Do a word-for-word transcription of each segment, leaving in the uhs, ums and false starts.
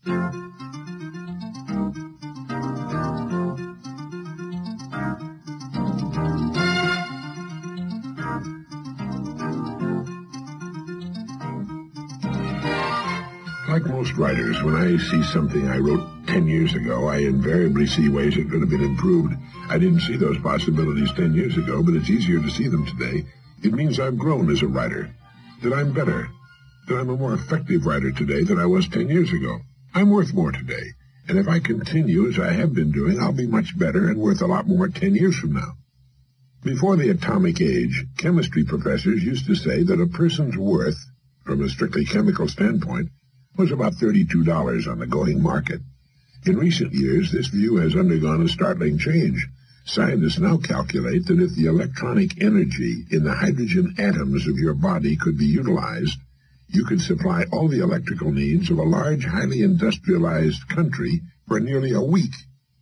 Like most writers, when I see something I wrote ten years ago, I invariably see ways it could have been improved. I didn't see those possibilities ten years ago, but it's easier to see them today. It means I've grown as a writer, that I'm better, that I'm a more effective writer today than I was ten years ago. I'm worth more today, and if I continue as I have been doing, I'll be much better and worth a lot more ten years from now. Before the atomic age, chemistry professors used to say that a person's worth, from a strictly chemical standpoint, was about thirty-two dollars on the going market. In recent years, this view has undergone a startling change. Scientists now calculate that if the electronic energy in the hydrogen atoms of your body could be utilized, you could supply all the electrical needs of a large, highly industrialized country for nearly a week.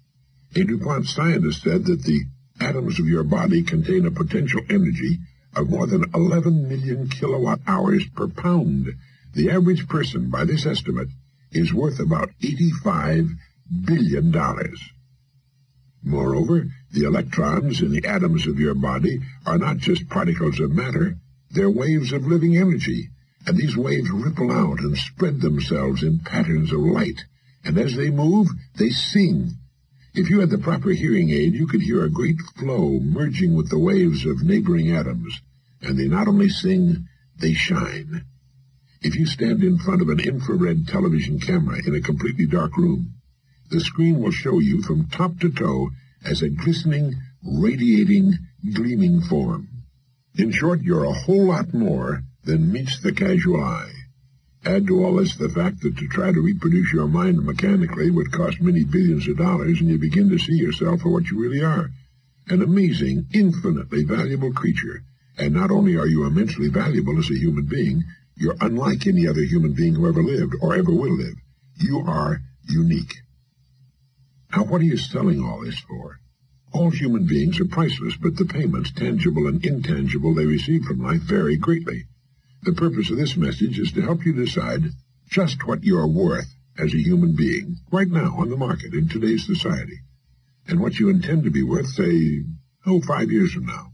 A DuPont scientist said that the atoms of your body contain a potential energy of more than eleven million kilowatt hours per pound. The average person, by this estimate, is worth about eighty-five billion dollars. Moreover, the electrons in the atoms of your body are not just particles of matter, they're waves of living energy, and these waves ripple out and spread themselves in patterns of light, and as they move, they sing. If you had the proper hearing aid, you could hear a great flow merging with the waves of neighboring atoms, and they not only sing, they shine. If you stand in front of an infrared television camera in a completely dark room, the screen will show you from top to toe as a glistening, radiating, gleaming form. In short, you're a whole lot more than meets the casual eye. Add to all this the fact that to try to reproduce your mind mechanically would cost many billions of dollars, and you begin to see yourself for what you really are, an amazing, infinitely valuable creature. And not only are you immensely valuable as a human being, you're unlike any other human being who ever lived or ever will live. You are unique. Now, what are you selling all this for? All human beings are priceless, but the payments, tangible and intangible, they receive from life vary greatly. The purpose of this message is to help you decide just what you're worth as a human being right now on the market in today's society, and what you intend to be worth, say, oh, five years from now.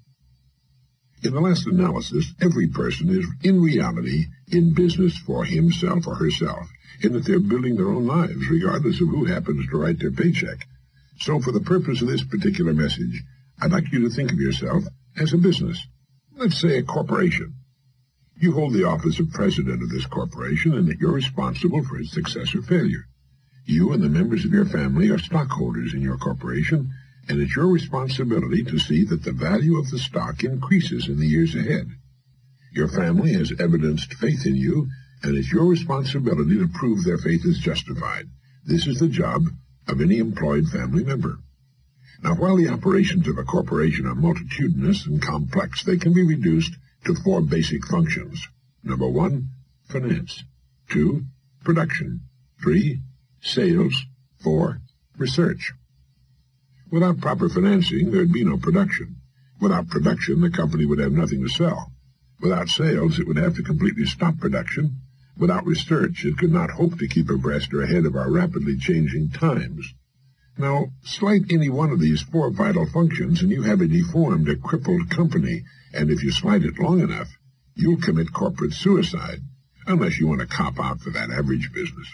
In the last analysis, every person is, in reality, in business for himself or herself, in that they're building their own lives, regardless of who happens to write their paycheck. So for the purpose of this particular message, I'd like you to think of yourself as a business. Let's say a corporation. You hold the office of president of this corporation, and that you're responsible for its success or failure. You and the members of your family are stockholders in your corporation, and it's your responsibility to see that the value of the stock increases in the years ahead. Your family has evidenced faith in you, and it's your responsibility to prove their faith is justified. This is the job of any employed family member. Now, while the operations of a corporation are multitudinous and complex, they can be reduced to four basic functions. Number one, finance. Two, production. Three, sales. Four, research. Without proper financing, there'd be no production. Without production, the company would have nothing to sell. Without sales, it would have to completely stop production. Without research, it could not hope to keep abreast or ahead of our rapidly changing times. Now, slight any one of these four vital functions, and you have a deformed, a crippled company, and if you slight it long enough, you'll commit corporate suicide, unless you want to cop out for that average business.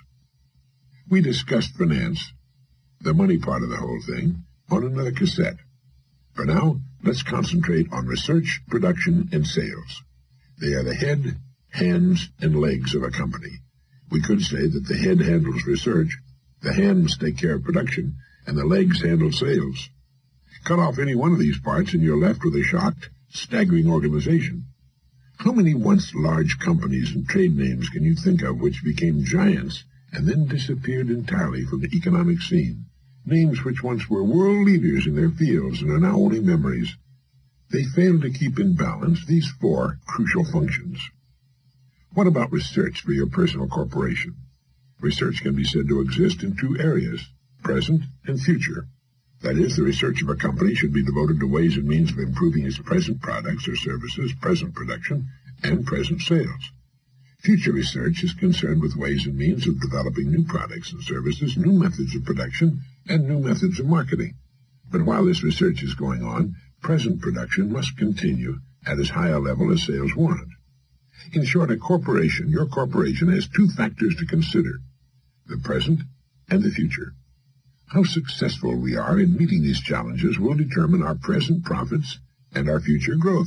We discussed finance, the money part of the whole thing, on another cassette. For now, let's concentrate on research, production, and sales. They are the head, hands, and legs of a company. We could say that the head handles research, the hands take care of production, and the legs handle sales. Cut off any one of these parts and you're left with a shocked, staggering organization. How many once large companies and trade names can you think of which became giants and then disappeared entirely from the economic scene? Names which once were world leaders in their fields and are now only memories. They failed to keep in balance these four crucial functions. What about research for your personal corporation? Research can be said to exist in two areas, present and future. That is, the research of a company should be devoted to ways and means of improving its present products or services, present production, and present sales. Future research is concerned with ways and means of developing new products and services, new methods of production, and new methods of marketing. But while this research is going on, present production must continue at as high a level as sales warrant. In short, a corporation, your corporation, has two factors to consider: the present and the future. How successful we are in meeting these challenges will determine our present profits and our future growth.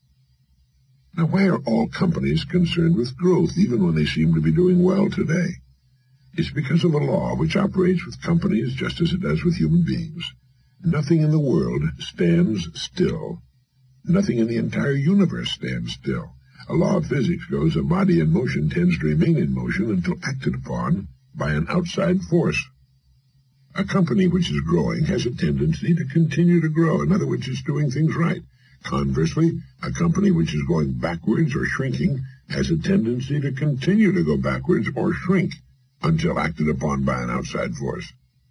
Now, why are all companies concerned with growth, even when they seem to be doing well today? It's because of a law which operates with companies just as it does with human beings. Nothing in the world stands still. Nothing in the entire universe stands still. A law of physics goes, a body in motion tends to remain in motion until acted upon by an outside force. A company which is growing has a tendency to continue to grow. In other words, it's doing things right. Conversely, a company which is going backwards or shrinking has a tendency to continue to go backwards or shrink until acted upon by an outside force.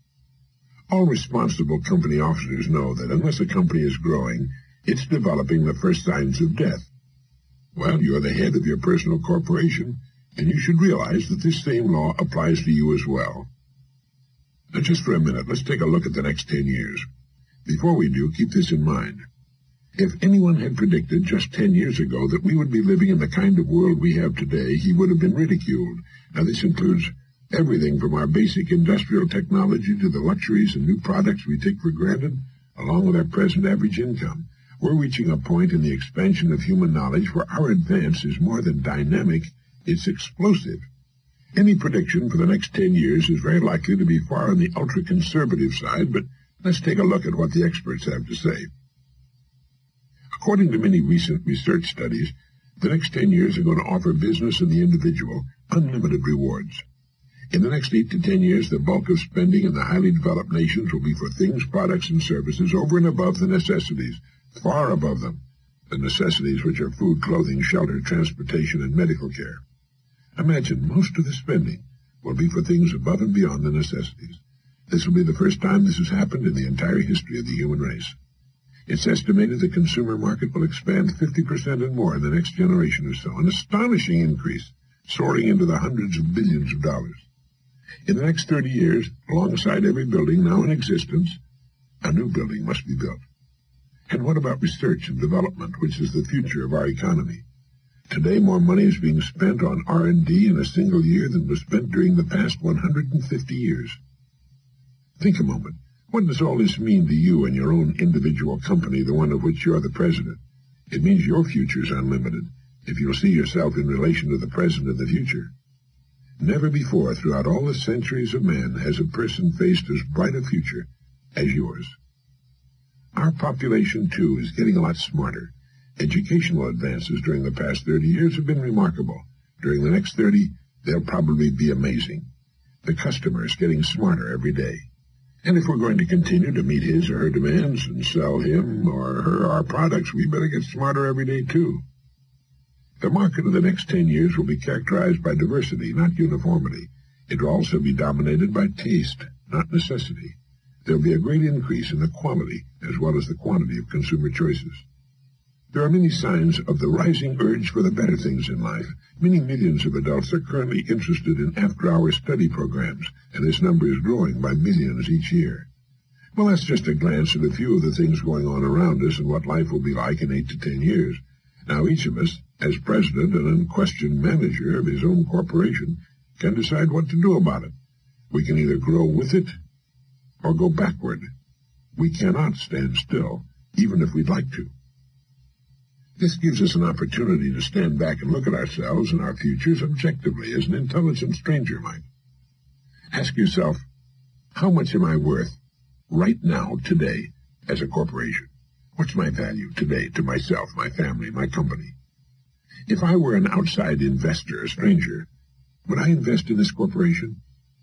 All responsible company officers know that unless a company is growing, it's developing the first signs of death. Well, you're the head of your personal corporation, and you should realize that this same law applies to you as well. Now, just for a minute, let's take a look at the next ten years. Before we do, keep this in mind. If anyone had predicted just ten years ago that we would be living in the kind of world we have today, he would have been ridiculed. Now, this includes everything from our basic industrial technology to the luxuries and new products we take for granted, along with our present average income. We're reaching a point in the expansion of human knowledge where our advance is more than dynamic, it's explosive. Any prediction for the next ten years is very likely to be far on the ultra-conservative side, but let's take a look at what the experts have to say. According to many recent research studies, the next ten years are going to offer business and the individual unlimited rewards. In the next eight to ten years, the bulk of spending in the highly developed nations will be for things, products, and services over and above the necessities, far above them, the necessities which are food, clothing, shelter, transportation, and medical care. Imagine most of the spending will be for things above and beyond the necessities. This will be the first time this has happened in the entire history of the human race. It's estimated the consumer market will expand fifty percent and more in the next generation or so, an astonishing increase, soaring into the hundreds of billions of dollars. In the next thirty years, alongside every building now in existence, a new building must be built. And what about research and development, which is the future of our economy? Today, more money is being spent on R and D in a single year than was spent during the past one hundred fifty years. Think a moment. What does all this mean to you and your own individual company, the one of which you're the president? It means your future is unlimited, if you'll see yourself in relation to the present and the future. Never before, throughout all the centuries of man, has a person faced as bright a future as yours. Our population, too, is getting a lot smarter. Educational advances during the past thirty years have been remarkable. During the next thirty, they'll probably be amazing. The customer is getting smarter every day. And if we're going to continue to meet his or her demands and sell him or her our products, we better get smarter every day, too. The market of the next ten years will be characterized by diversity, not uniformity. It will also be dominated by taste, not necessity. There will be a great increase in the quality as well as the quantity of consumer choices. There are many signs of the rising urge for the better things in life. Many millions of adults are currently interested in after-hour study programs, and this number is growing by millions each year. Well, that's just a glance at a few of the things going on around us and what life will be like in eight to ten years. Now, each of us, as president and unquestioned manager of his own corporation, can decide what to do about it. We can either grow with it or go backward. We cannot stand still, even if we'd like to. This gives us an opportunity to stand back and look at ourselves and our futures objectively, as an intelligent stranger might. Ask yourself, how much am I worth right now, today, as a corporation? What's my value today to myself, my family, my company? If I were an outside investor, a stranger, would I invest in this corporation?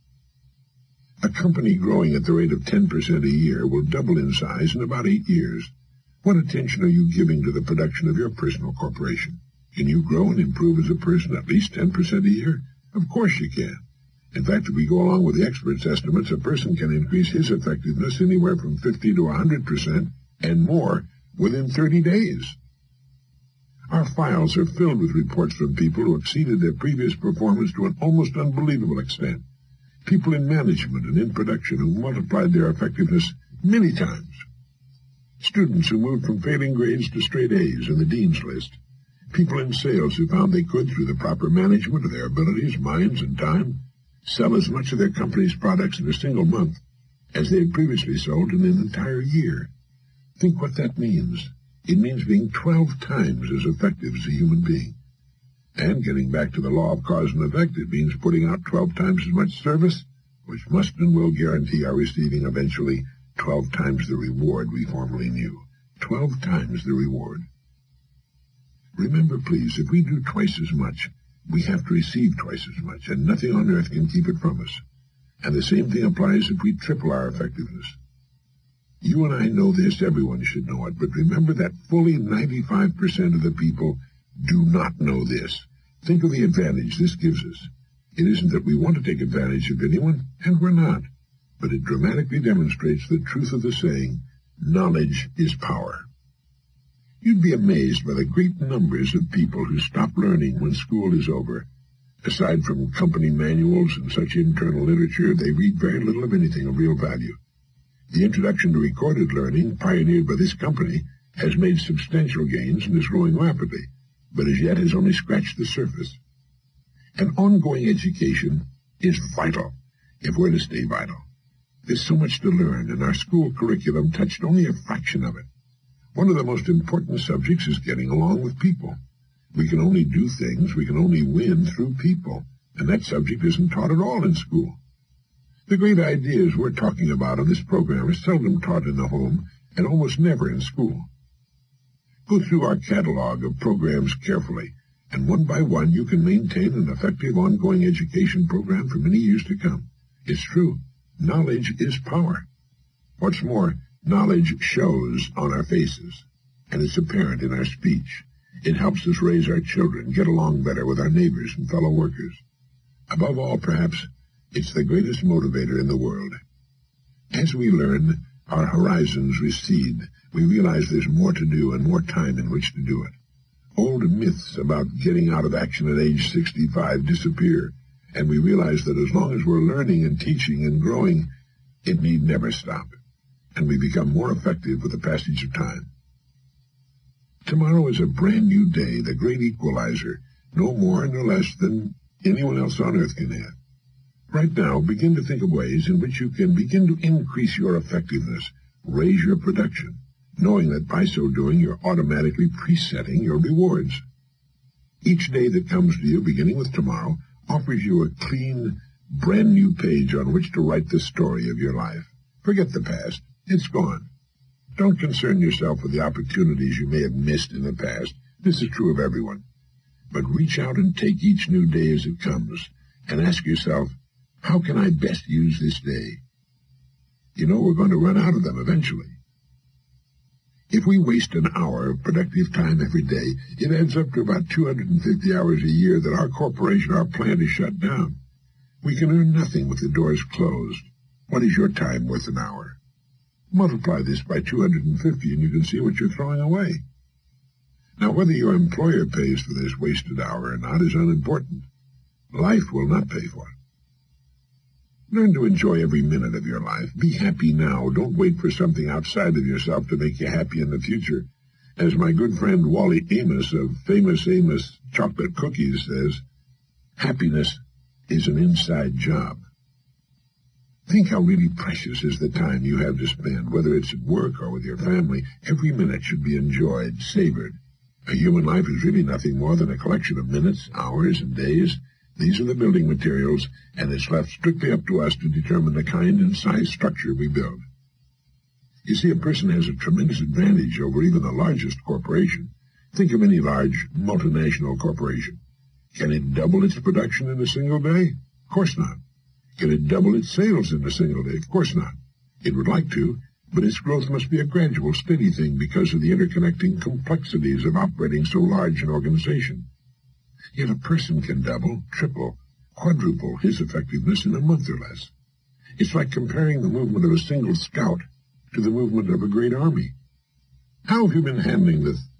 A company growing at the rate of ten percent a year will double in size in about eight years. What attention are you giving to the production of your personal corporation? Can you grow and improve as a person at least ten percent a year? Of course you can. In fact, if we go along with the experts' estimates, a person can increase his effectiveness anywhere from fifty to one hundred percent and more within thirty days. Our files are filled with reports from people who exceeded their previous performance to an almost unbelievable extent. People in management and in production who multiplied their effectiveness many times. Students who moved from failing grades to straight A's in the dean's list. People in sales who found they could, through the proper management of their abilities, minds, and time, sell as much of their company's products in a single month as they had previously sold in an entire year. Think what that means. It means being twelve times as effective as a human being. And getting back to the law of cause and effect, it means putting out twelve times as much service, which must and will guarantee our receiving eventually twelve times the reward we formerly knew. Twelve times the reward. Remember, please, if we do twice as much, we have to receive twice as much, and nothing on earth can keep it from us. And the same thing applies if we triple our effectiveness. You and I know this, everyone should know it, but remember that fully ninety-five percent of the people do not know this. Think of the advantage this gives us. It isn't that we want to take advantage of anyone, and we're not, but it dramatically demonstrates the truth of the saying, knowledge is power. You'd be amazed by the great numbers of people who stop learning when school is over. Aside from company manuals and such internal literature, they read very little of anything of real value. The introduction to recorded learning, pioneered by this company, has made substantial gains and is growing rapidly, but as yet has only scratched the surface. An ongoing education is vital if we're to stay vital. There's so much to learn, and our school curriculum touched only a fraction of it. One of the most important subjects is getting along with people. We can only do things, we can only win through people, and that subject isn't taught at all in school. The great ideas we're talking about in this program are seldom taught in the home and almost never in school. Go through our catalog of programs carefully, and one by one you can maintain an effective ongoing education program for many years to come. It's true, knowledge is power. What's more, knowledge shows on our faces, and it's apparent in our speech. It helps us raise our children, get along better with our neighbors and fellow workers. Above all, perhaps, it's the greatest motivator in the world. As we learn, our horizons recede. We realize there's more to do and more time in which to do it. Old myths about getting out of action at age sixty-five disappear, and we realize that as long as we're learning and teaching and growing, it need never stop, and we become more effective with the passage of time. Tomorrow is a brand new day, the great equalizer, no more nor less than anyone else on earth can have. Right now, begin to think of ways in which you can begin to increase your effectiveness, raise your production, knowing that by so doing you're automatically presetting your rewards. Each day that comes to you, beginning with tomorrow, offers you a clean, brand new page on which to write the story of your life. Forget the past. It's gone. Don't concern yourself with the opportunities you may have missed in the past. This is true of everyone. But reach out and take each new day as it comes, and ask yourself, how can I best use this day? You know we're going to run out of them eventually. If we waste an hour of productive time every day, it adds up to about two hundred fifty hours a year that our corporation, our plant is shut down. We can earn nothing with the doors closed. What is your time worth an hour? Multiply this by two hundred fifty and you can see what you're throwing away. Now, whether your employer pays for this wasted hour or not is unimportant. Life will not pay for it. Learn to enjoy every minute of your life. Be happy now. Don't wait for something outside of yourself to make you happy in the future. As my good friend Wally Amos of Famous Amos Chocolate Cookies says, happiness is an inside job. Think how really precious is the time you have to spend, whether it's at work or with your family. Every minute should be enjoyed, savored. A human life is really nothing more than a collection of minutes, hours, and days. These are the building materials, and it's left strictly up to us to determine the kind and size structure we build. You see, a person has a tremendous advantage over even the largest corporation. Think of any large multinational corporation. Can it double its production in a single day? Of course not. Can it double its sales in a single day? Of course not. It would like to, but its growth must be a gradual, steady thing because of the interconnecting complexities of operating so large an organization. Yet a person can double, triple, quadruple his effectiveness in a month or less. It's like comparing the movement of a single scout to the movement of a great army. How have you been handling the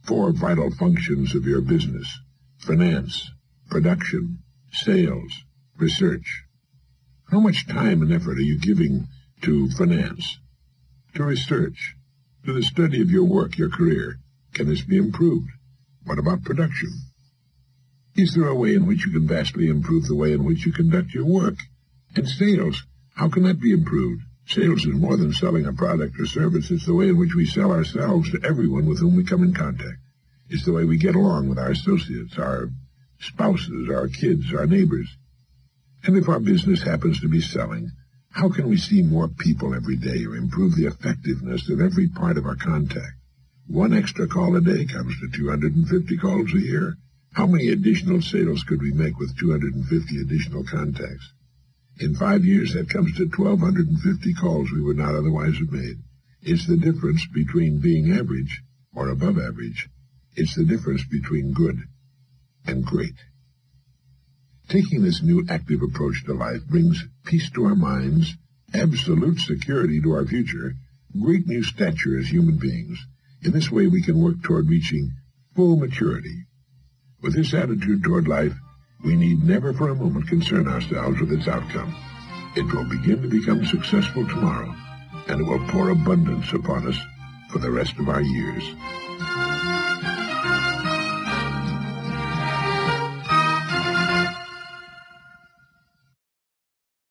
four vital functions of your business: finance, production, sales, research. How much time and effort are you giving to finance, to research, to the study of your work, your career? Can this be improved? What about production? Is there a way in which you can vastly improve the way in which you conduct your work? And sales, how can that be improved? Sales is more than selling a product or service. It's the way in which we sell ourselves to everyone with whom we come in contact. It's the way we get along with our associates, our spouses, our kids, our neighbors. And if our business happens to be selling, how can we see more people every day or improve the effectiveness of every part of our contact? One extra call a day comes to two hundred fifty calls a year. How many additional sales could we make with two hundred fifty additional contacts? In five years, that comes to twelve fifty calls we would not otherwise have made. It's the difference between being average or above average. It's the difference between good and great. Taking this new active approach to life brings peace to our minds, absolute security to our future, great new stature as human beings. In this way, we can work toward reaching full maturity. With this attitude toward life, we need never for a moment concern ourselves with its outcome. It will begin to become successful tomorrow, and it will pour abundance upon us for the rest of our years.